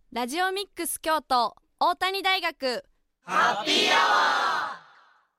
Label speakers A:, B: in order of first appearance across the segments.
A: ラジオミックス京都大谷大学
B: ハッピーアワー。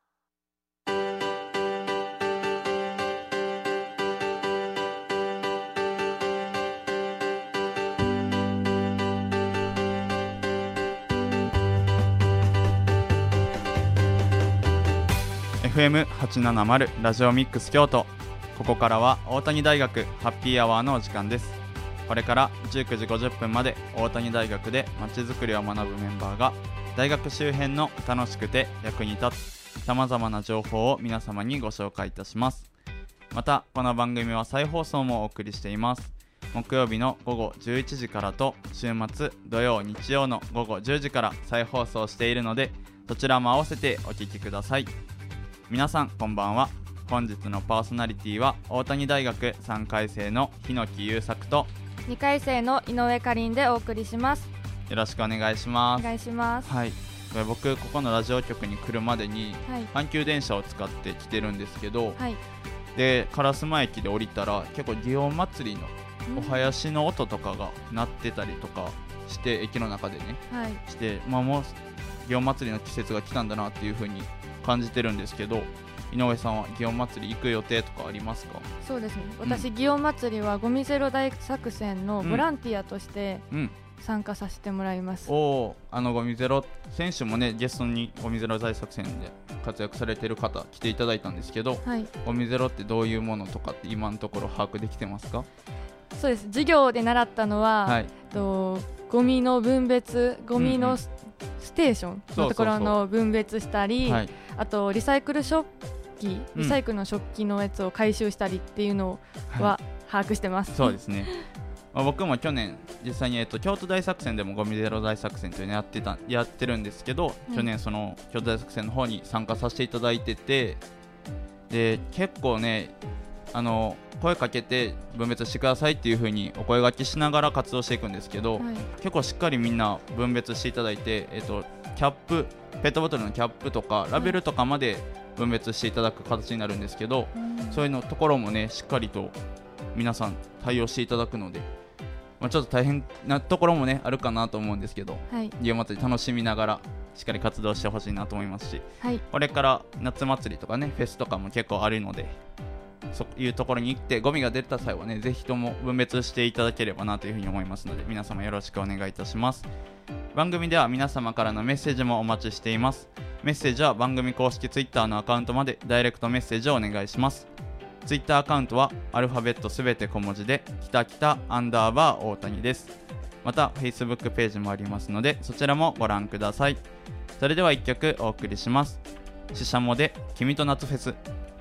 C: FM870 ラジオミックス京都。ここからは大谷大学ハッピーアワーのお時間です。これから19時50分まで大谷大学でまちづくりを学ぶメンバーが大学周辺の楽しくて役に立つさまざまな情報を皆様にご紹介いたします。またこの番組は再放送もお送りしています。木曜日の午後11時からと週末土曜日曜の午後10時から再放送しているので、そちらも合わせてお聞きください。皆さんこんばんは。本日のパーソナリティは大谷大学3回生の日野木優作と
D: 2回生の井上かりんでお送りします。
C: よろしくお願いします。
D: お願いします。
C: はい、僕ここのラジオ局に来るまでに、
D: はい、
C: 阪急電車を使って来てるんですけど、
D: はい、
C: で烏丸駅で降りたら結構祇園祭りのお囃子の音とかが鳴ってたりとかして駅の中でね、
D: はい、
C: して、もう祇園祭りの季節が来たんだなっていう風に感じてるんですけど、井上さんは祇園祭り行く予定とかありますか？
D: そうですね、私、祇園祭りはゴミゼロ大作戦のボランティアとして参加させてもらいます。
C: ゴミゼロ選手もね、ゲストにゴミゼロ大作戦で活躍されてる方来ていただいたんですけど、
D: はい、
C: ゴミゼロってどういうものとかって今のところ把握できてますか？
D: そうです、授業で習ったのは、
C: はい、
D: ゴミの分別、ゴミのステーションのところの分別したり、
C: はい、
D: あとリサイクル食器、リサイクルの食器のやつを回収したりっていうのは把握してます。
C: そうですね僕も去年実際に、京都大作戦でもゴミゼロ大作戦というのやってるんですけど、去年その京都大作戦の方に参加させていただいてて、で結構ね声かけて分別してくださいっていう風にお声掛けしながら活動していくんですけど、
D: はい、結
C: 構しっかりみんな分別していただいて、キャップ、ペットボトルのキャップとかラベルとかまで分別していただく形になるんですけど、そういうのところもねしっかりと皆さん対応していただくので、ちょっと大変なところもねあるかなと思うんですけど、祇園祭り楽しみながらしっかり活動してほしいなと思いますし、
D: はい、
C: これから夏祭りとかねフェスとかも結構あるので、そういうところに行ってゴミが出た際はねぜひとも分別していただければなというふうに思いますので、皆様よろしくお願いいたします。番組では皆様からのメッセージもお待ちしています。メッセージは番組公式 Twitter のアカウントまでダイレクトメッセージをお願いします。Twitter アカウントはアルファベットすべて小文字で北北_大谷です。また Facebook ページもありますのでそちらもご覧ください。それでは1曲お送りします。ししゃもで君と夏フェス。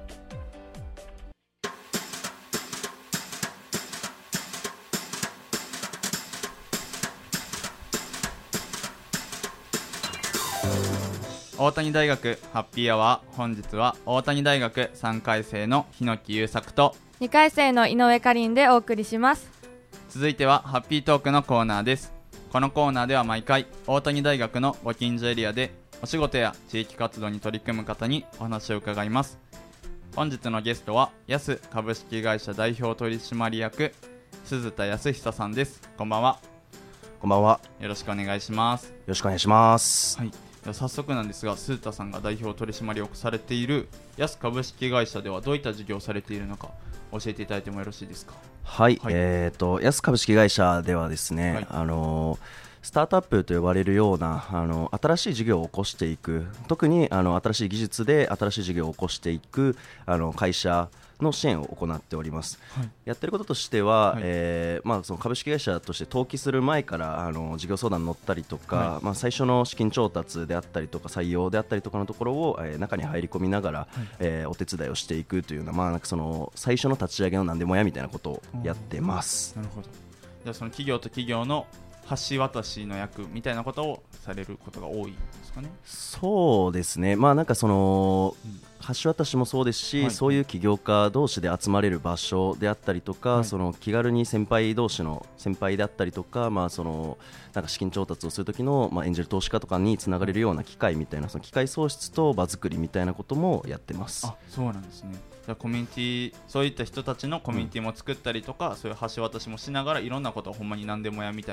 C: 大谷大学ハッピーアワー、本日は大谷大学3回生の日野木優作と
D: 2回生の井上かりんでお送りします。
C: 続いてはハッピートークのコーナーです。このコーナーでは毎回大谷大学のご近所エリアでお仕事や地域活動に取り組む方にお話を伺います。本日のゲストはヤス株式会社代表取締役鈴田康久さんです。こんばんは。
E: こんばんは。
C: よろしくお願いします。
E: よろしくお願いします。
C: はい、早速なんですが、鈴田さんが代表取締役されているヤス株式会社ではどういった事業をされているのか教えていただいてもよろしいですか？
E: はい、ヤス株式会社ではですね、スタートアップと呼ばれるような新しい事業を起こしていく、特に新しい技術で新しい事業を起こしていく会社の支援を行っております。はい、やってることとしては、その株式会社として登記する前から事業相談に乗ったりとか、最初の資金調達であったりとか採用であったりとかのところを、中に入り込みながら、お手伝いをしていくというような、なんかその最初の立ち上げの何でもやみたいなことをやってます。
C: なるほど。じゃあその企業と企業の橋渡しの役みたいなことをされることが多いんですかね？
E: そうですね、なんかその、橋渡しもそうですし、そういう起業家同士で集まれる場所であったりとか、その気軽に先輩同士の先輩であったりとか、そのなんか資金調達をする時の、エンジェル投資家とかにつながれるような機会みたいな、その機会創出と場作りみたいなこともやってます。
C: あ、そうなんですね。じゃあコミュニティ、そういった人たちのコミュニティも作ったりとか、そういう橋渡しもしながらいろんなことをほんまに何でもやみたいにされ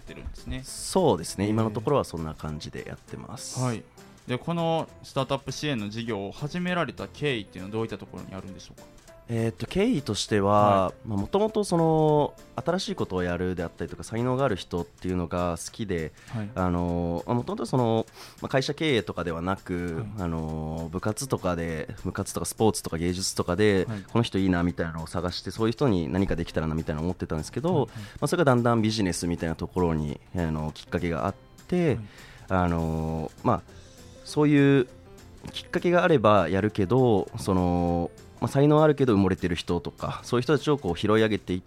C: てるんですね。
E: そうですね、今のところはそんな感じでやってます。
C: はい。でこのスタートアップ支援の事業を始められた経緯っていうのはどういったところにあるんでしょうか。
E: 経緯としてはもともと新しいことをやるであったりとか才能がある人っていうのが好きで、もともと会社経営とかではなく、部活とかスポーツとか芸術とかで、この人いいなみたいなのを探して、そういう人に何かできたらなみたいなのを思ってたんですけど、それがだんだんビジネスみたいなところにきっかけがあって、そういうきっかけがあればやるけど、才能あるけど埋もれてる人とか、そういう人たちを拾い上げていって、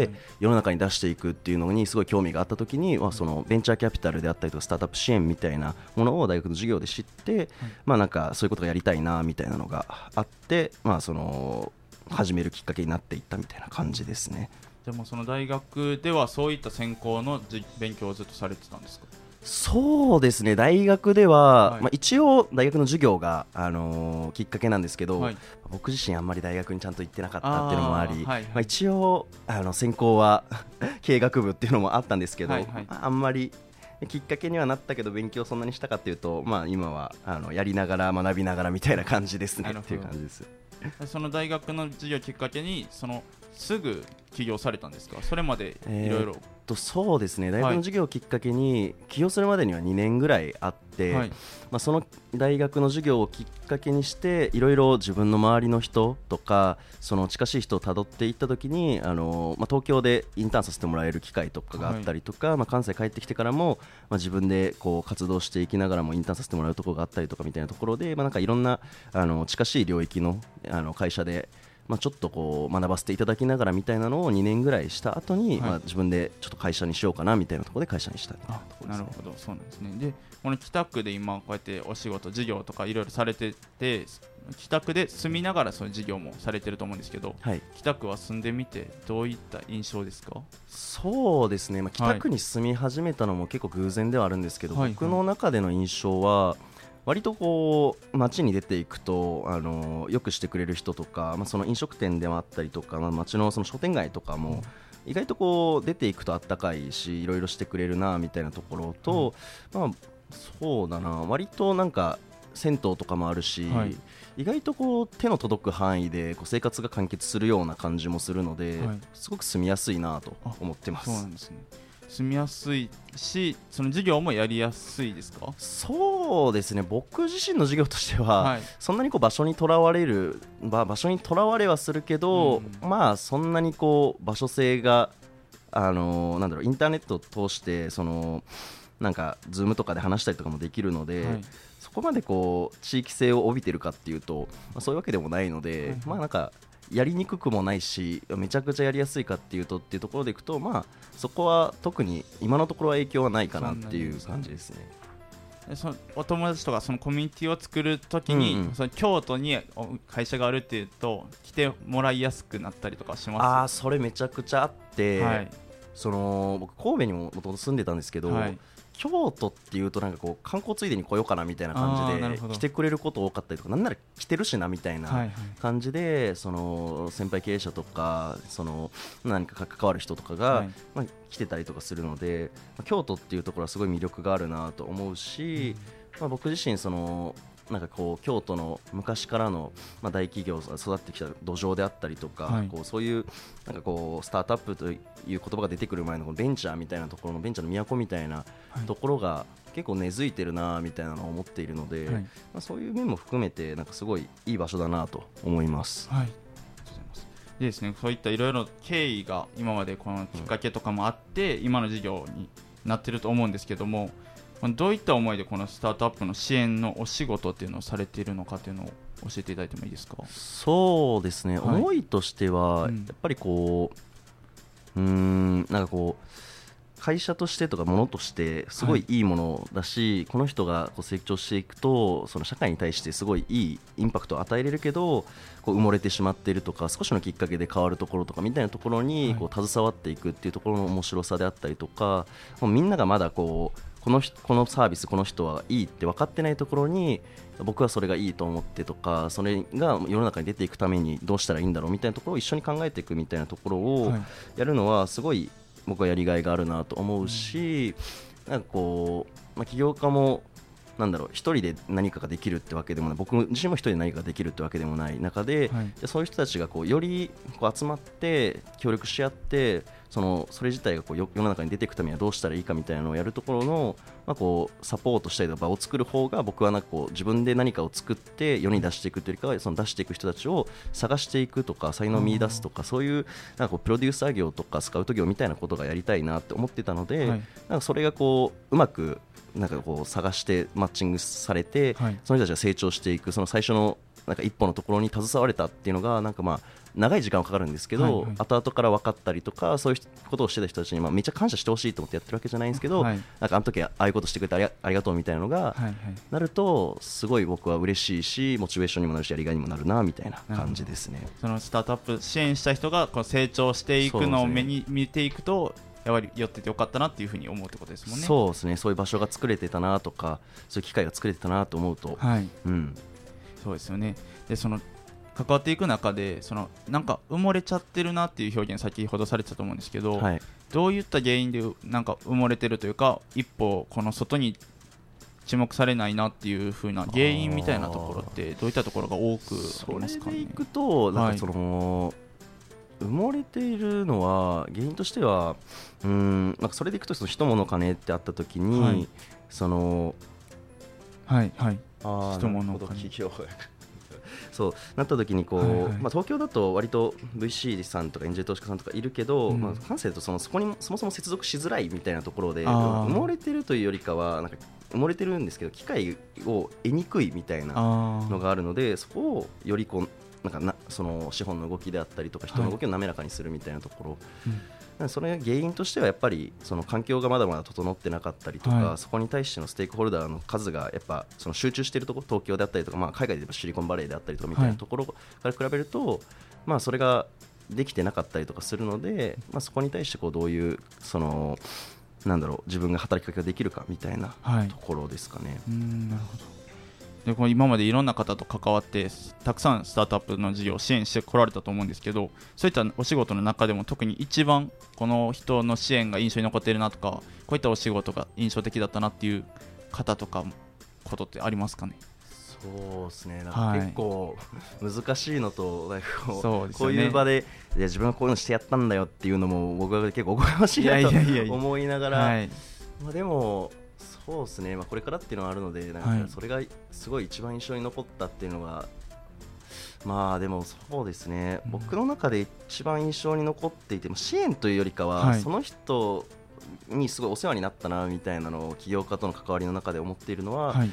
E: 世の中に出していくっていうのにすごい興味があった時に、そのベンチャーキャピタルであったりとかスタートアップ支援みたいなものを大学の授業で知って、なんかそういうことがやりたいなみたいなのがあって、始めるきっかけになっていったみたいな感じですね。
C: でもその大学ではそういった専攻の勉強をずっとされてたんですか。
E: そうですね、大学では、一応大学の授業が、きっかけなんですけど、僕自身あんまり大学にちゃんと行ってなかったっていうのもあり、一応専攻は経営学部っていうのもあったんですけど、あんまりきっかけにはなったけど勉強そんなにしたかっていうと、今はやりながら学びながらみたいな感じですねっていう感じです。
C: その大学の授業をきっかけにすぐ起業されたんですか。それまでいろいろ
E: そうですね、大学の授業をきっかけに起業するまでには2年ぐらいあって、その大学の授業をきっかけにしていろいろ自分の周りの人とか近しい人をたどっていった時に東京でインターンさせてもらえる機会とかがあったりとか、関西帰ってきてからも、自分で活動していきながらもインターンさせてもらうところがあったりとかみたいなところで、なんかいろんな近しい領域の会社でちょっと学ばせていただきながらみたいなのを2年ぐらいした後に、自分でちょっと会社にしようかなみたいなところで会社にしたみたいなところですね。
C: なるほど、そうなんですね。でこの北区で今こうやってお仕事事業とかいろいろされてて、北区で住みながらそういう事業もされてると思うんですけど、北区は住んでみてどういった印象ですか。
E: そうですね、北区に住み始めたのも結構偶然ではあるんですけど、僕の中での印象は割と街に出ていくとよくしてくれる人とか、その飲食店でもあったりとか、街のその商店街とかも意外と出ていくとあったかいし、いろいろしてくれるなみたいなところと、そうだな、割となんか銭湯とかもあるし、意外と手の届く範囲で生活が完結するような感じもするので、すごく住みやすいなと思ってます。
C: そうなんですね。住みやすいし、その授業もやりやすいですか。
E: そうですね、僕自身の授業としては、そんなに場所にとらわれはするけど、そんなに場所性がインターネットを通してなんか Zoom とかで話したりとかもできるので、そこまで地域性を帯びてるかっていうと、そういうわけでもないので、なんかやりにくくもないし、めちゃくちゃやりやすいかっていうとっていうところでいくと、そこは特に今のところは影響はないかなっていう感じですね。
C: お友達とかそのコミュニティを作るときに、その京都に会社があるっていうと来てもらいやすくなったりとかします。
E: それめちゃくちゃあって、僕神戸にももともと住んでたんですけど、京都っていうとなんか観光ついでに来ようかなみたいな感じで来てくれること多かったりとか、なんなら来てるしなみたいな感じで、先輩経営者とか何か関わる人とかが来てたりとかするので、京都っていうところはすごい魅力があるなと思うし、僕自身なんか京都の昔からの大企業が育ってきた土壌であったりとか、そういうなんかスタートアップという言葉が出てくる前のベンチャーみたいなところのベンチャーの都みたいなところが結構根付いてるなみたいなのを思っているので、そういう面も含めてなんかすごいいい場所だなと思います。
C: でですね、そういったいろいろ経緯が今までこのきっかけとかもあって、今の事業になってると思うんですけども、どういった思いでこのスタートアップの支援のお仕事っていうのをされているのかっていうのを教えていただいてもいいですか。
E: そうですね、思いとしてはやっぱりなんか会社としてとかものとしてすごいいいものだし、この人が成長していくと社会に対してすごいいいインパクトを与えれるけど埋もれてしまっているとか、少しのきっかけで変わるところとかみたいなところに携わっていくっていうところの面白さであったりとか、みんながまだこのサービスこの人はいいって分かってないところに僕はそれがいいと思ってとか、それが世の中に出ていくためにどうしたらいいんだろうみたいなところを一緒に考えていくみたいなところをやるのはすごい僕はやりがいがあるなと思うし、なんかこう、起業家もなんだろう、一人で何かができるってわけでもない、僕自身も一人で何かができるってわけでもない中で、でそういう人たちがこうよりこう集まって協力し合って、それ自体がこう世の中に出ていくためにはどうしたらいいかみたいなのをやるところの、こうサポートしたりとか場を作る方が、僕はなんかこう自分で何かを作って世に出していくというよりかは、その出していく人たちを探していくとか才能を見出すとか、そういうなんかこうプロデューサー業とかスカウト業みたいなことがやりたいなって思ってたので、なんかそれがこううまくなんかこう探してマッチングされて、その人たちが成長していく、その最初のなんか一歩のところに携われたっていうのが、なんか長い時間はかかるんですけど、後々から分かったりとか、そういうことをしてた人たちにめっちゃ感謝してほしいと思ってやってるわけじゃないんですけど、なんかあの時ああいうことしてくれてありがとうみたいなのがなると、すごい僕は嬉しいし、モチベーションにもなるし、やりがいにもなるなみたいな感じですね。
C: そのスタートアップ支援した人がこう成長していくのを見ていくと、やはり寄っててよかったなっていうふうに思うってことですもんね。
E: そうですね、そういう場所が作れてたなとか、そういう機会が作れてたなと思うと、
C: そうですよね。でその関わっていく中で、なんか埋もれちゃってるなっていう表現先ほどされてたと思うんですけど、どういった原因でなんか埋もれてるというか、一歩この外に注目されないなっていう風な原因みたいなところってどういったところが多くありますかね。
E: それでいくと、なんか埋もれているのは原因としては、なんかそれでいくと、人物金ってあった時に、人物金そうなった時にこう、東京だと割と VC さんとかエンジェル投資家さんとかいるけど、関西だとそこにそもそも接続しづらいみたいなところで、埋もれてるというよりかは、なんか埋もれてるんですけど、機会を得にくいみたいなのがあるので、そこをよりこうその資本の動きであったりとか、人の動きを滑らかにするみたいなところ、それ原因としてはやっぱりその環境がまだまだ整ってなかったりとか、そこに対してのステークホルダーの数がやっぱその集中しているところ、東京であったりとか、海外で言えばシリコンバレーであったりとかみたいなところから比べると、それができてなかったりとかするので、そこに対してこうどういうなんだろう、自分が働きかけができるかみたいなところですかね。
C: なるほど。でこの今までいろんな方と関わってたくさんスタートアップの事業を支援してこられたと思うんですけど、そういったお仕事の中でも特に一番この人の支援が印象に残っているなとか、こういったお仕事が印象的だったなっていう方とかことってありますかね。
E: そうですね、なんか結構難しいのと、なんか
C: そうですよね、
E: こういう場で自分はこういうのしてやったんだよっていうのも僕は結構おこがましいなと思いながら、でもそうですね、これからっていうのはあるので、なんかそれがすごい一番印象に残ったっていうのが、でもそうですね、僕の中で一番印象に残っていて、支援というよりかは、その人にすごいお世話になったなみたいなのを起業家との関わりの中で思っているのは、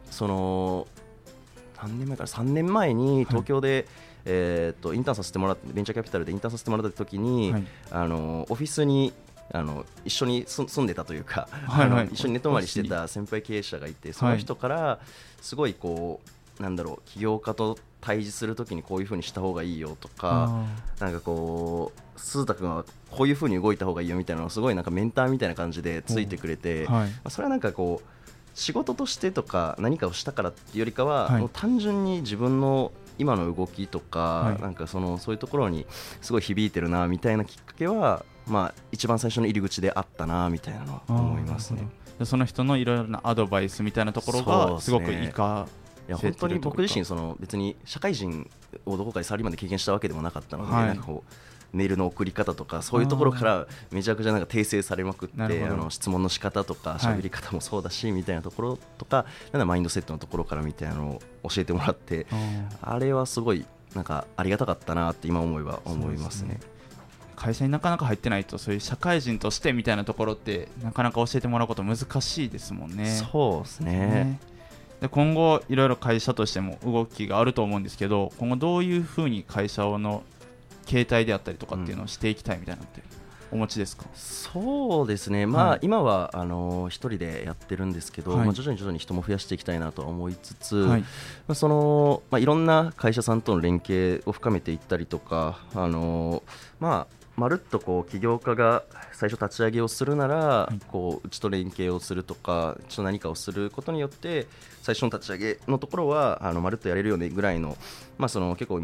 E: 何年前から3年前に東京で、インターンさせてもらって、ベンチャーキャピタルでインターンさせてもらった時に、オフィスに一緒に住んでたというか、一緒に寝泊まりしてた先輩経営者がいて、その人からすごいこう、なんだろう、起業家と対峙するときにこういう風にした方がいいよとか、なんかこう鈴田君はこういう風に動いた方がいいよみたいなのをすごいなんかメンターみたいな感じでついてくれて、それはなんかこう仕事としてとか何かをしたからっていうよりかは、もう単純に自分の今の動きとか、なんかそういうところにすごい響いてるなみたいなきっかけは、一番最初の入り口であったなみたいなのは思いますね。
C: その人のいろいろなアドバイスみたいなところがすごく生か
E: いや本当に僕自身別に社会人をどこかでサラリーマンで経験したわけでもなかったので、なんかこうメールの送り方とかそういうところからめちゃくちゃなんか訂正されまくって、質問の仕方とか喋り方もそうだしみたいなところとか、なんかマインドセットのところからみたいなのを教えてもらって、あれはすごいなんかありがたかったなって今思えば思いますね。
C: 会社になかなか入ってないと、そういう社会人としてみたいなところってなかなか教えてもらうこと難しいですもんね。
E: そうですね。
C: で今後いろいろ会社としても動きがあると思うんですけど、今後どういうふうに会社の形態であったりとかっていうのをしていきたいみたいなのってお持ちですか。
E: そうですね、今は一人でやってるんですけど、徐々に人も増やしていきたいなとは思いつつ、いろんな会社さんとの連携を深めていったりとか、まるっとこう起業家が最初立ち上げをするなら、こううちと連携をするとか、うちと何かをすることによって最初の立ち上げのところはまるっとやれるよねぐらいの、結構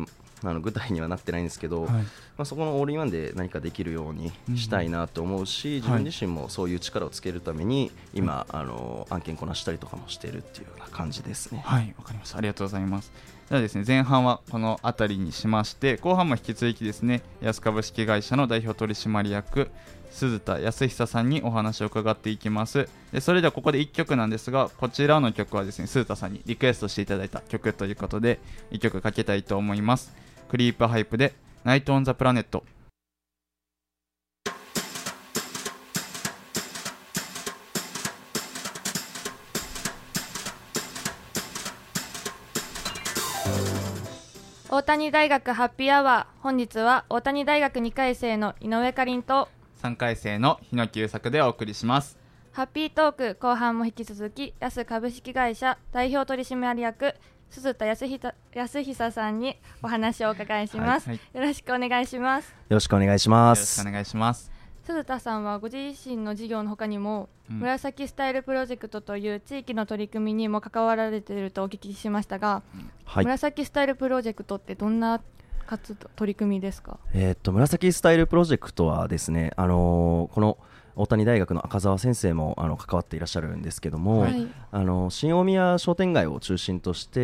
E: 具体にはなってないんですけど、そこのオールインワンで何かできるようにしたいなと思うし、自分自身もそういう力をつけるために今、案件こなしたりとかもしているっていうような感じですね。
C: はい、わかりました。ありがとうございます。ではですね、前半はこの辺りにしまして、後半も引き続きですね、安株式会社の代表取締役鈴田康久さんにお話を伺っていきます。でそれではここで1曲なんですが、こちらの曲はですね、鈴田さんにリクエストしていただいた曲ということで1曲かけたいと思います。クリープハイプでナイトオンザプラネット。
D: 大谷大学ハッピーアワー、本日は大谷大学2回生の井上かりんと
C: 3回生の日野久作でお送りします。
D: ハッピートーク後半も引き続き、安株式会社代表取締役鈴田康久さんにお話をお伺いします、よろしくお願いします。
E: よろしくお願いします。
C: よろしくお願いします。
D: 鈴田さんはご自身の事業の他にも、紫スタイルプロジェクトという地域の取り組みにも関わられているとお聞きしましたが、紫スタイルプロジェクトってどんな取り組みですか？
E: 紫スタイルプロジェクトはですね、この大谷大学の赤澤先生も関わっていらっしゃるんですけども、新大宮商店街を中心として、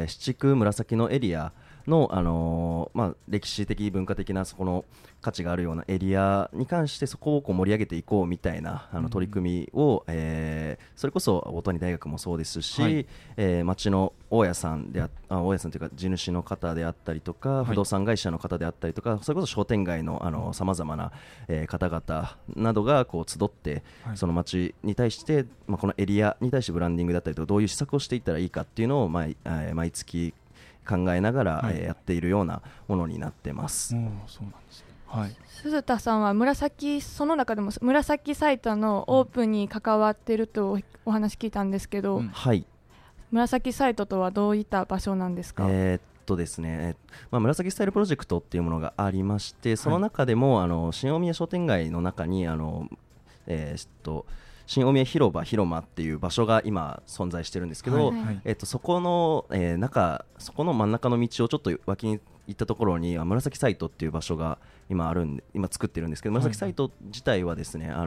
E: 七区紫のエリアの、歴史的文化的なそこの価値があるようなエリアに関してそこを盛り上げていこうみたいな取り組みを、それこそ大谷大学もそうですし、町の大家さんというか地主の方であったりとか、不動産会社の方であったりとか、それこそ商店街のさまざまな方々などがこう集って、その町に対して、このエリアに対してブランディングだったりとかどういう施策をしていったらいいかっていうのを毎月考えながら、やっているようなものになってます。
C: そうなんですね。
D: 鈴田さんはその中でも紫サイトのオープンに関わっているとお話聞いたんですけど、紫サイトとはどういった場所なんですか？
E: ですね、紫スタイルプロジェクトっていうものがありまして、その中でも新大宮商店街の中に新大宮広間っていう場所が今存在してるんですけど、そこの真ん中の道をちょっと脇に行ったところに紫サイトっていう場所が今作ってるんですけど、紫サイト自体はですね、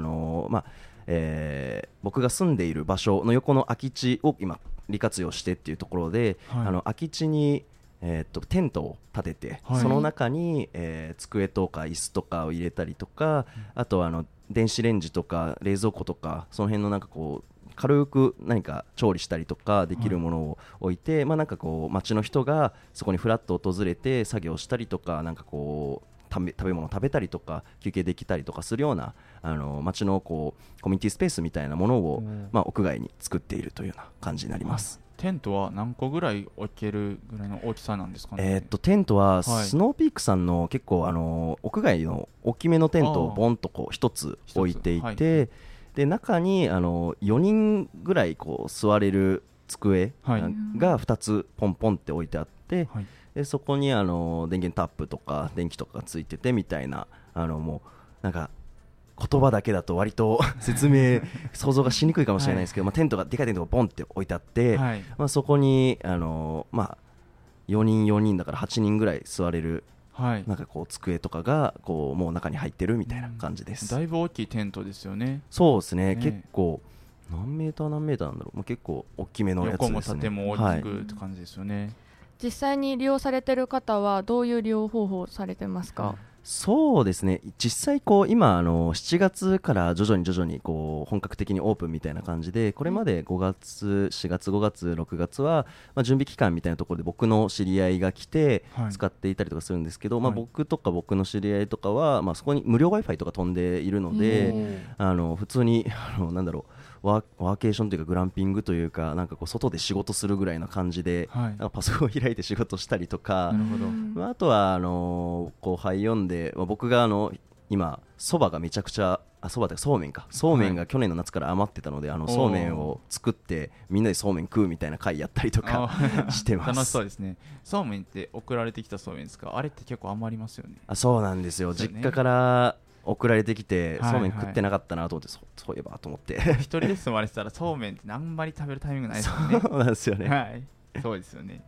E: 僕が住んでいる場所の横の空き地を今利活用してっていうところで、空き地にテントを立てて、その中に、机とか椅子とかを入れたりとか、あと電子レンジとか冷蔵庫とか、その辺の軽く何か調理したりとかできるものを置いて、街の人がそこにフラッと訪れて作業したりとか、食べ物を食べたりとか休憩できたりとかするような街のコミュニティスペースみたいなものを、屋外に作っているというような感じになります。
C: テントは何個ぐらい置けるぐらいの大きさなんですかね？
E: テントはスノーピークさんの結構屋外の大きめのテントをボンと1つ置いていて、で中に4人ぐらい座れる机が2つポンポンって置いてあって、でそこに電源タップとか電気とかがついててみたいな、もう言葉だけだと割と説明想像がしにくいかもしれないですけど、でかいテントがボンって置いてあって、そこに4人だから8人ぐらい座れる、机とかがもう中に入ってるみたいな感じです。
C: だいぶ大きいテントですよね。
E: そうですね、結構何メーターなんだろう、結構大きめのやつですね。
C: 横も縦も大きくって感じですよね。
D: 実際に利用されてる方はどういう利用方法をされてますか？
E: そうですね、実際今7月から徐々に本格的にオープンみたいな感じで、これまで4月5月6月は、準備期間みたいなところで僕の知り合いが来て使っていたりとかするんですけど、僕とか僕の知り合いとかは、そこに無料 Wi-Fi とか飛んでいるので、普通にワーケーションというかグランピングというか、外で仕事するぐらいの感じで、パソコンを開いて仕事したりとか、あとは後輩読んで、僕が今そばがめちゃくちゃそうめんが去年の夏から余ってたので、そうめんを作ってみんなでそうめん食うみたいな会やったりとかしてます。
C: 楽しそうですね。そうめんって送られてきたそうめんですか？あれって結構余りますよね。
E: そうなんですよ、実家から送られてきて、そうめん食ってなかったなと思って、そういえばと思って
C: 一人で住まれてたらそうめんってあんまり食べるタイミングないですよね。
E: そうなんですよね。
C: そうですよね。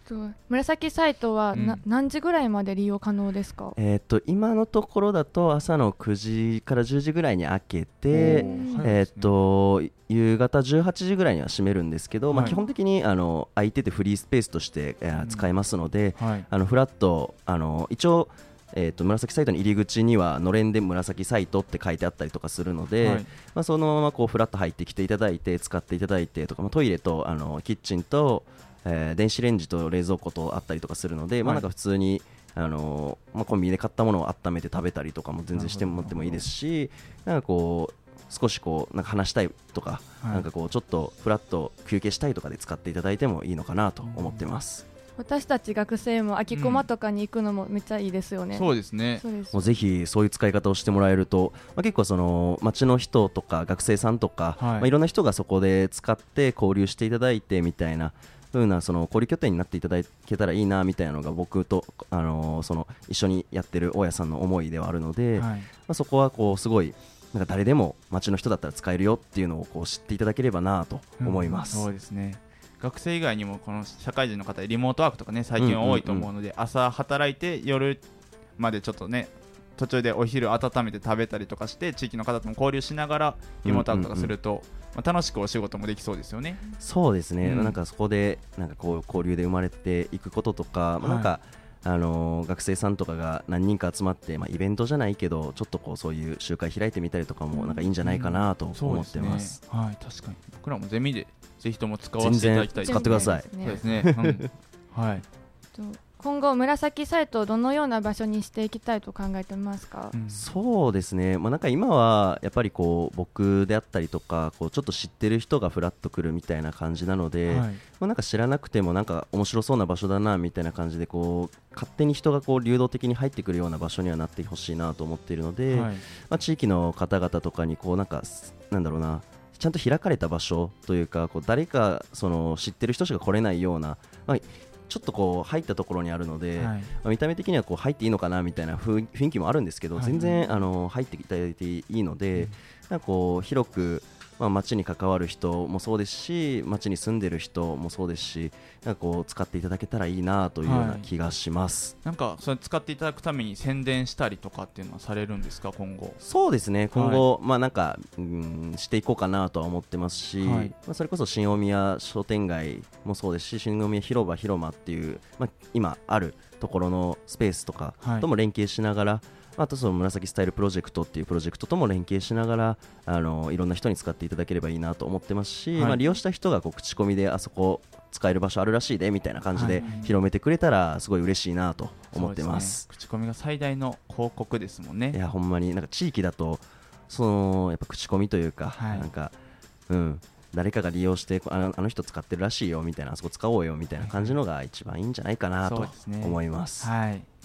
D: 紫サイトは何時ぐらいまで利用可能ですか？
E: 今のところだと朝の9時から10時ぐらいに開けて、夕方18時ぐらいには閉めるんですけど、基本的に空いててフリースペースとして、使えますので、フラット一応紫サイトの入り口にはのれんで紫サイトって書いてあったりとかするので、そのままこうフラッと入ってきていただいて使っていただいてとか、トイレとキッチンと、電子レンジと冷蔵庫とあったりとかするので、なんか普通にコンビニで買ったものを温めて食べたりとかも全然してもらってもいいですし、なんかこう少しこうなんか話したいとか、なんかこうちょっとフラッと休憩したいとかで使っていただいてもいいのかなと思ってます。
D: 私たち学生も空きコマとかに行くのもめっちゃいいですよね。
C: そうですね。
E: もうぜひそういう使い方をしてもらえると、結構その街の人とか学生さんとか、いろんな人がそこで使って交流していただいてみたいな風なその交流拠点になっていただけたらいいなみたいなのが僕とその一緒にやってる大家さんの思いではあるので、そこはこうすごいなんか誰でも街の人だったら使えるよっていうのをこう知っていただければなと思います。
C: そうですね。学生以外にもこの社会人の方でリモートワークとかね最近多いと思うので、朝働いて夜までちょっとね途中でお昼温めて食べたりとかして地域の方とも交流しながらリモートワークとかすると、楽しくお仕事もできそうですよね。
E: そうですね、なんかそこでなんかこう交流で生まれていくこととか、なんか学生さんとかが何人か集まって、イベントじゃないけどちょっとこうそういう集会開いてみたりとかもなんかいいんじゃないかなと思ってます。
C: 確かに僕らもゼミでぜひとも使わせていただきたい。
E: 使ってください。
C: そうですね。はい。
D: 今後紫サイトをどのような場所にしていきたいと考えてますか？
E: そうですね、なんか今はやっぱりこう僕であったりとかこうちょっと知ってる人がフラッと来るみたいな感じなので、なんか知らなくてもなんか面白そうな場所だなみたいな感じでこう勝手に人がこう流動的に入ってくるような場所にはなってほしいなと思っているので、地域の方々とかにこうなんかなんだろうな、ちゃんと開かれた場所というかこう誰かその知ってる人しか来れないような、ちょっとこう入ったところにあるので、見た目的にはこう入っていいのかなみたいな雰囲気もあるんですけど、全然入っていただいていいので、なんかこう広く街に関わる人もそうですし街に住んでる人もそうですし、なんかこう使っていただけたらいいなというような気がします。
C: なんかそれ使っていただくために宣伝したりとかっていうのはされるんですか今後？
E: そうですね、今後、なんかしていこうかなとは思ってますし、それこそ新大宮商店街もそうですし新大宮広場広間っていう、今あるところのスペースとかとも連携しながら、あとその紫スタイルプロジェクトっていうプロジェクトとも連携しながらいろんな人に使っていただければいいなと思ってますし、利用した人がこう口コミであそこ使える場所あるらしいでみたいな感じで広めてくれたらすごい嬉しいなと思ってます。
C: 口コミが最大の広告ですもんね。
E: いやほんまになんか地域だとそのやっぱ口コミというか、なんか誰かが利用してあの人使ってるらしいよみたいな、あそこ使おうよみたいな感じのが一番いいんじゃないかなと思います。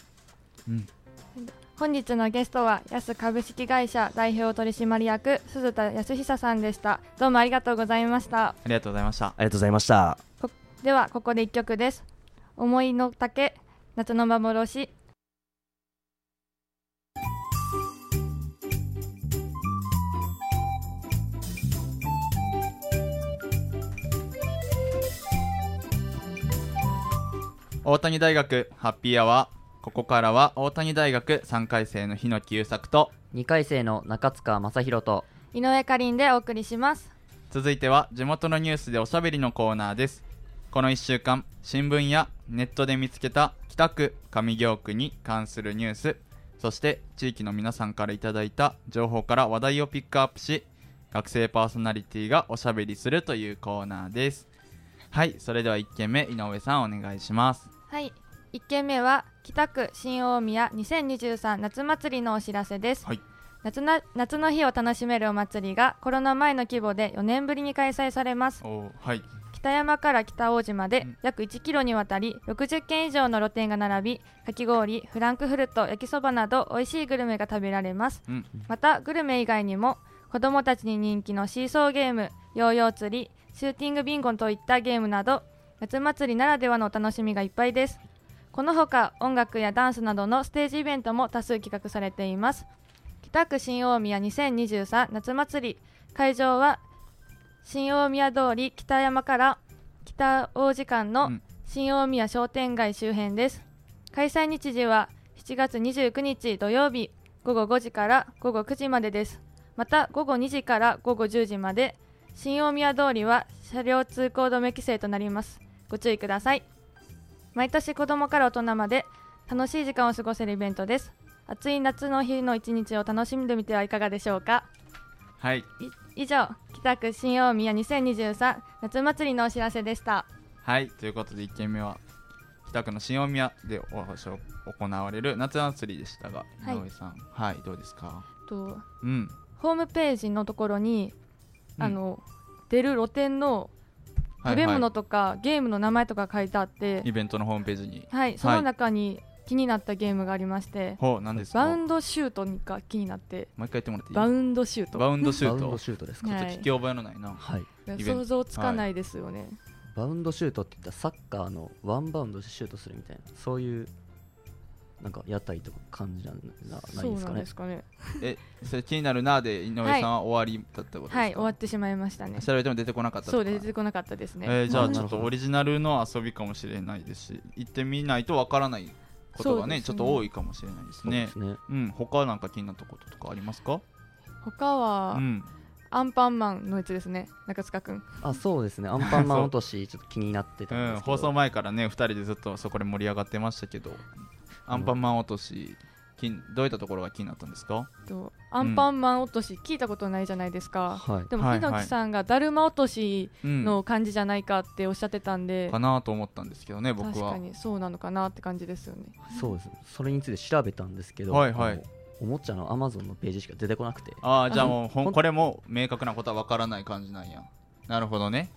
D: 本日のゲストはヤス株式会社代表取締役鈴田康久さんでした。どうもありがとうございました。
C: ありがとうございました。
E: ありがとうございました。
D: ではここで1曲です。思いの丈夏の幻。
C: 大谷大学ハッピーアワー。ここからは大谷大学3回生の日野木優作と
B: 2回生の中塚正宏と
D: 井上かりんでお送りします。
C: 続いては地元のニュースでおしゃべりのコーナーです。この1週間新聞やネットで見つけた北区上京区に関するニュース、そして地域の皆さんからいただいた情報から話題をピックアップし、学生パーソナリティがおしゃべりするというコーナーです。はい、それでは1件目井上さんお願いします。
D: はい、1件目は北区新大宮2023夏祭りのお知らせです。夏の日を楽しめるお祭りがコロナ前の規模で4年ぶりに開催されます。北山から北大路まで約1キロにわたり60軒以上の露店が並び、かき氷、フランクフルト、焼きそばなど美味しいグルメが食べられます。またグルメ以外にも子どもたちに人気のシーソーゲーム、ヨーヨー釣り、シューティングビンゴといったゲームなど夏祭りならではのお楽しみがいっぱいです。このほか音楽やダンスなどのステージイベントも多数企画されています。北区新大宮2023夏祭り、会場は新大宮通り北山から北大路間の新大宮商店街周辺です。開催日時は7月29日土曜日午後5時から午後9時までです。また午後2時から午後10時まで、新大宮通りは車両通行止め規制となります。ご注意ください。毎年子供から大人まで楽しい時間を過ごせるイベントです。暑い夏の日の一日を楽しんでみてはいかがでしょうか。
C: はい、
D: 以上、北区新大宮2023夏祭りのお知らせでした。
C: はい、ということで1件目は北区の新大宮で行われる夏祭りでしたが、井上さん、はい、どうですか。
D: ホームページのところに、出る露店の食べ物とか、ゲームの名前とか書いてあって、
C: イベントのホームページに、
D: その中に気になったゲームがありまして、
C: 何ですか。
D: バウンドシュートが気になって。
C: もう一回言ってもらっていい。
D: バウンドシュート。
B: バウンドシュートですか。
C: ちょっと聞き覚えのないな、
D: 想像つかないですよね。
B: バウンドシュートって言ったらサッカーのワンバウンドでシュートするみたいな、そういうなんか屋台とか感じじゃないですかね。
D: そうなんですかね。
C: それ気になるなで井上さんは終わりだったことですか。
D: はい、終わってしまいましたね。
C: 調べても出てこなかった。
D: そう、出てこなかったですね。
C: じゃあちょっとオリジナルの遊びかもしれないですし、行ってみないとわからないことがねちょっと多いかもしれないですね。他なんか気になったこととかありますか。
D: 他は、アンパンマンのやつですね、中塚くん。
B: そうですね、アンパンマン落としちょっと気になってたんですけど、
C: 放送前からね2人でずっとそこで盛り上がってましたけど、アンパンマン落としどういったところが気になったんですか。
D: アンパンマン落とし聞いたことないじゃないですか。でもひのきさんがだるま落としの感じじゃないかっておっしゃってたんで、
C: かなと思ったんですけどね、僕は。
D: 確かにそうなのかなって感じですよね。
B: そうです。それについて調べたんですけど、おもちゃのアマゾンのページしか出てこなくて、
C: じゃあもうこれも明確なことはわからない感じなんや。なるほどね。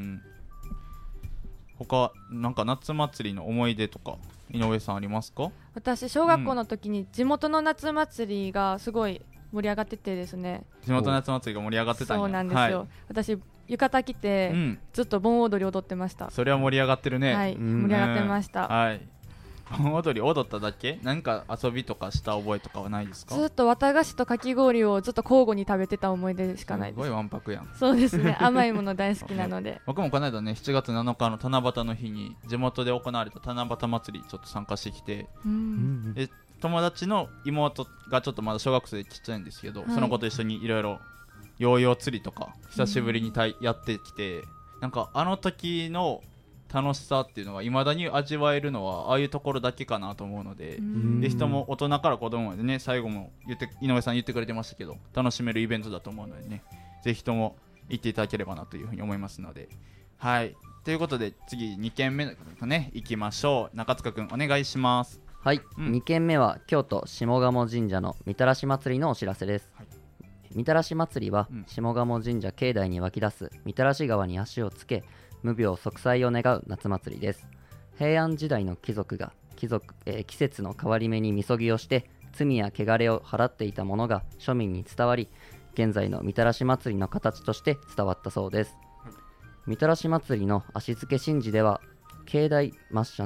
C: 他なんか夏祭りの思い出とか井上さんありますか。
D: 私小学校の時に地元の夏祭りがすごい盛り上がっててですね。
C: 地元の夏祭りが盛り上がってたんや。
D: そうなんですよ。私浴衣着て、ずっと盆踊り踊ってました。
C: それは盛り上がってるね。
D: はい、盛り上がってました。
C: 盆踊り踊っただけ。何か遊びとかした覚えとかはないですか。
D: ずっと綿菓子とかき氷をずっと交互に食べてた思い出しかないです。
C: すごいわんぱくやん。
D: そうですね、甘いもの大好きなので
C: 僕もこの間ね7月7日の七夕の日に地元で行われた七夕祭りちょっと参加してきて、友達の妹がちょっとまだ小学生でちっちゃいんですけど、その子と一緒にいろいろヨーヨー釣りとか久しぶりにやってきて、なんかあの時の楽しさっていうのが未だに味わえるのはああいうところだけかなと思うので、ぜひとも大人から子供までね、最後も井上さん言ってくれてましたけど楽しめるイベントだと思うのでね、ぜひとも行っていただければなというふうに思いますので、はい、ということで次2件目ね行きましょう。中塚くんお願いします。
B: はい、2件目は京都下鴨神社のみたらし祭りのお知らせです。みたらし祭りは、下鴨神社境内に湧き出すみたらし川に足をつけ無病息災を願う夏祭りです。平安時代の貴族が季節の変わり目にみそぎをして罪や汚れを払っていたものが庶民に伝わり、現在のみたらし祭りの形として伝わったそうです。みたらし祭りの足付神事では境内末社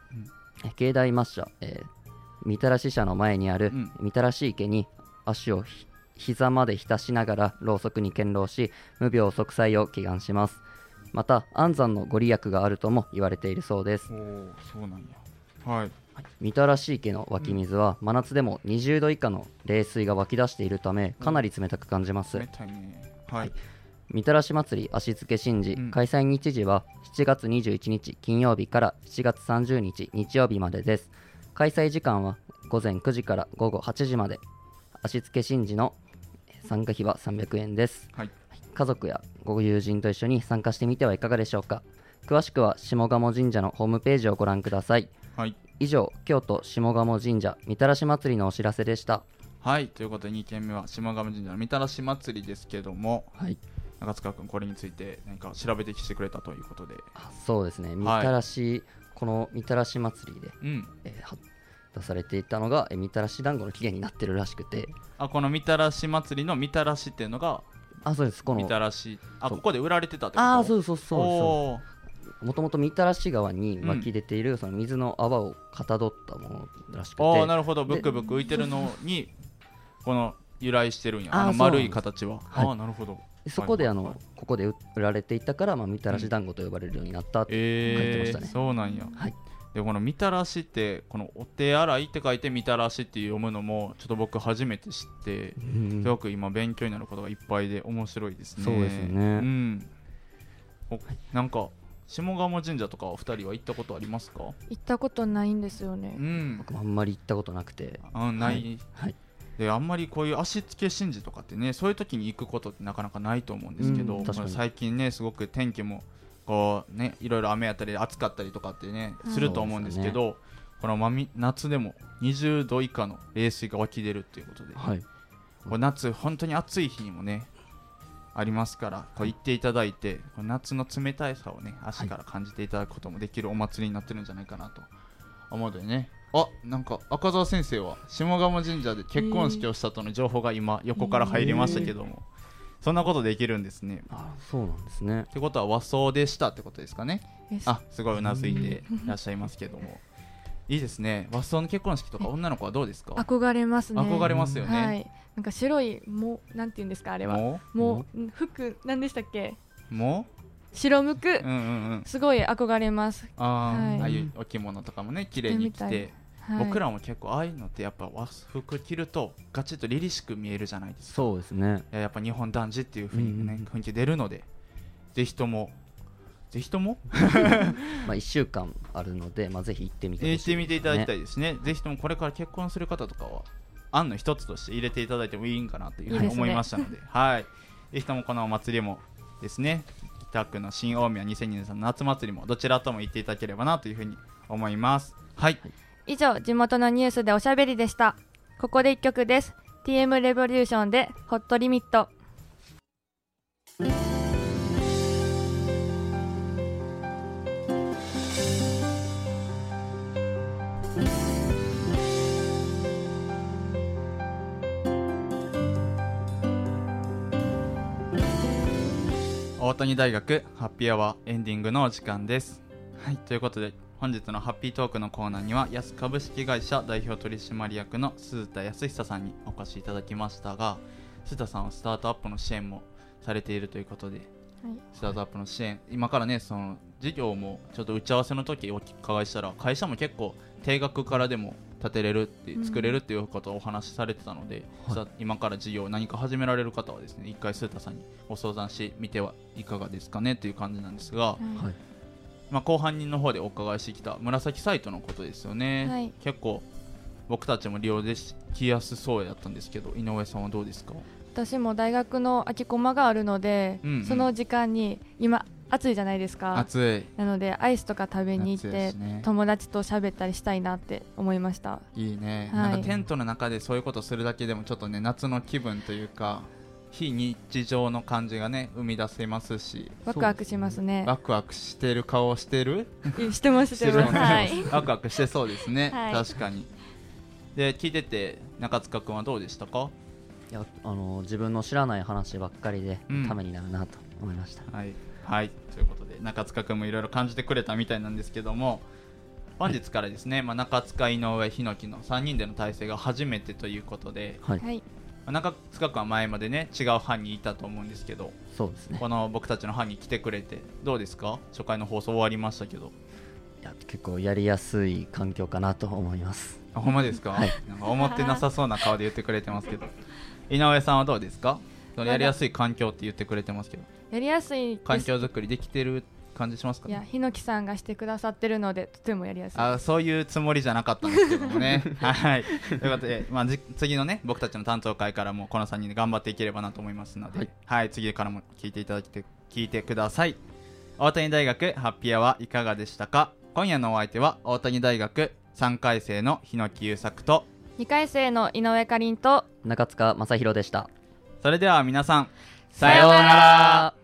B: みたらし社の前にあるみたらし池に足を膝まで浸しながらろうそくに献納し無病息災を祈願します。また安産のご利益があるとも言われているそうです。
C: そうなんや。
B: みたらし池の湧き水は真夏でも20度以下の冷水が湧き出しているためかなり冷たく感じます。みたらし祭り足付神事、開催日時は7月21日金曜日から7月30日日曜日までです。開催時間は午前9時から午後8時まで。足付神事の参加費は300円です。家族やご友人と一緒に参加してみてはいかがでしょうか。詳しくは下鴨神社のホームページをご覧ください。以上、京都下鴨神社みたらし祭りのお知らせでした。
C: はい、ということで2件目は下鴨神社のみたらし祭りですけども、中塚君これについて何か調べてきてくれたということで。
B: そうですね、このみたらし祭りで、出されていたのがみたらし団子の起源になってるらしくて、
C: このみたらし祭りのみたらしっていうのが
B: そうです、この
C: みたらしここで売られてたってこと。
B: そうもともとみたらし川に湧き出ているその水の泡をかたどったものらしくて、
C: なるほど、ブクブク浮いてるのにこの由来してるんや、丸い形は。なるほど。
B: そこでここで売られていたから、みたらし団子と呼ばれるようになったって書いてましたね。
C: そうなんや。でこのみたらしってこのお手洗いって書いてみたらしって読むのもちょっと僕初めて知って、すごく今勉強になることがいっぱいで面白いですね。
B: そうですね。
C: なんか下鴨神社とかお二人は行ったことありますか？
D: 行ったことないんですよね。
B: 僕もあんまり行ったことなくて。
C: ない。であんまりこういう足つけ神事とかってね、そういう時に行くことってなかなかないと思うんですけど、最近ねすごく天気もこうねいろいろ雨やったり暑かったりとかってねすると思うんですけど、この夏でも20度以下の冷水が湧き出るっていうことで、これ夏本当に暑い日にもねありますから、こう行っていただいて、この夏の冷たいさをね足から感じていただくこともできるお祭りになってるんじゃないかなと思うのでね。なんか赤澤先生は下鴨神社で結婚式をしたとの情報が今横から入りましたけども、そんなことできるんですね。
B: そうなんですね。
C: ってことは和装でしたってことですかね。すごいうなずいていらっしゃいますけどもいいですね。和装の結婚式とか女の子はどうですか？
D: 憧れますね。
C: 憧れますよね。
D: なんか白いなんていうんですか、あれはもう服なんでしたっけ？白むく、すごい憧れます。
C: ああいうお着物とかもね綺麗に着て、僕らも結構ああいうのってやっぱ和服着るとガチッと凛々しく見えるじゃないですか。
B: そうですね。
C: やっぱ日本男児っていう雰囲気出るので、ぜひとも
B: 1週間あるので、ぜひ行ってみてほしいですね。
C: 行ってみていただきたいですね。ぜひともこれから結婚する方とかは案の一つとして入れていただいてもいいんかなというふうに思いましたので、ぜひともこのお祭りもですね、北区の新大宮2023の夏祭りもどちらとも行っていただければなというふうに思います。
D: 以上、地元のニュースでおしゃべりでした。ここで1曲です。 TM レボリューションでホットリミット。
C: 大谷大学ハッピーアワーエンディングのお時間です。ということで本日のハッピートークのコーナーには安株式会社代表取締役の鈴田康久さんにお越しいただきましたが、鈴田さんはスタートアップの支援もされているということで、スタートアップの支援、今からねその事業もちょっと打ち合わせの時お伺いしたら、会社も結構定額からでも立てれるって作れるっていうことをお話しされてたので、今から事業何か始められる方はですね、一回鈴田さんにご相談してみてはいかがですかねという感じなんですが、後半の方でお伺いしてきた紫サイトのことですよね。結構僕たちも利用できやすそうだったんですけど、井上さんはどうですか？
D: 私も大学の空きコマがあるので、その時間に今暑いじゃないですか。
C: 暑い。
D: なのでアイスとか食べに行って、友達と喋ったりしたいなって思いました。
C: いいね、なんかテントの中でそういうことするだけでもちょっとね夏の気分というか非日常の感じがね生み出せますし、
D: ワクワクしますね。
C: ワクワクしてる顔してる？
D: してますしてます。
C: ワクワクしてそうですね、確かに。で聞いてて中塚君はどうでしたか？
B: いや自分の知らない話ばっかりでためになるなと思いました。
C: はい、ということで中塚君もいろいろ感じてくれたみたいなんですけども、本日からですね、中塚、井上、檜の3人での体制が初めてということで、中塚君は前までね違う班にいたと思うんですけど、
B: そうですね、
C: この僕たちの班に来てくれてどうですか？初回の放送終わりましたけど。
B: いや結構やりやすい環境かなと思います。
C: ほんまですか？なんか思ってなさそうな顔で言ってくれてますけど井上さんはどうですか？やりやすい環境って言ってくれてますけど、
D: やりやすい
C: 環境づくりできてる感じしますかね？
D: いや、檜さんがしてくださってるのでとてもやりやすい。
C: そういうつもりじゃなかったんですけどもねということで、次のね僕たちの担当会からもこの3人で頑張っていければなと思いますので、次からも聞いてください。大谷大学ハッピーアワーいかがでしたか？今夜のお相手は大谷大学3回生の檜優作と
D: 2回生の井上かりんと
B: 中塚正宏でした。
C: それでは皆さん、
B: さようなら。